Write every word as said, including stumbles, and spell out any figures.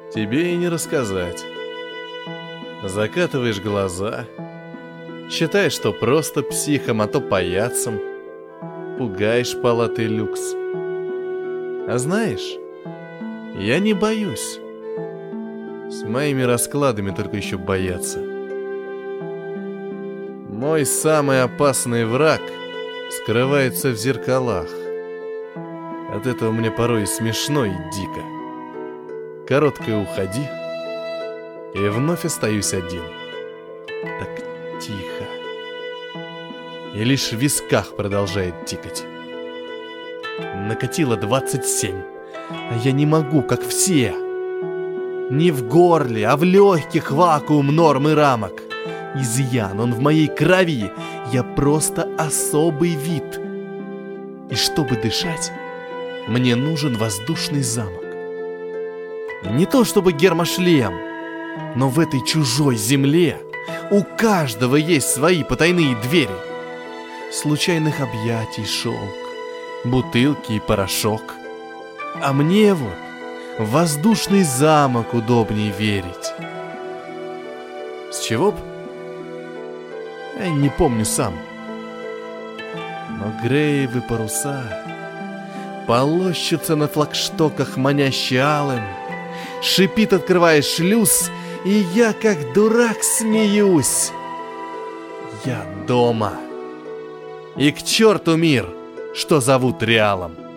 тебе и не рассказать. Закатываешь глаза, считаешь, что просто психом, а то паяцем, пугаешь палатой люкс. А знаешь, я не боюсь. С моими раскладами только еще боятся. Мой самый опасный враг скрывается в зеркалах. От этого мне порой и смешно, и дико. Короткое уходи, и вновь остаюсь один. Так тихо. И лишь в висках продолжает тикать. Накатило двадцать семь, а я не могу, как все. Не в горле, а в легких вакуум норм и рамок. Изъян, он в моей крови, я просто особый вид. И чтобы дышать, мне нужен воздушный замок. Не то чтобы гермошлем, но в этой чужой земле у каждого есть свои потайные двери. Случайных объятий шелк, бутылки и порошок. А мне вот в воздушный замок удобнее верить. С чего б? Я не помню сам. Но грейвы паруса полощутся на флагштоках маняще алым. Шипит, открывая шлюз, и я, как дурак, смеюсь. Я дома. И к черту мир, что зовут реалом.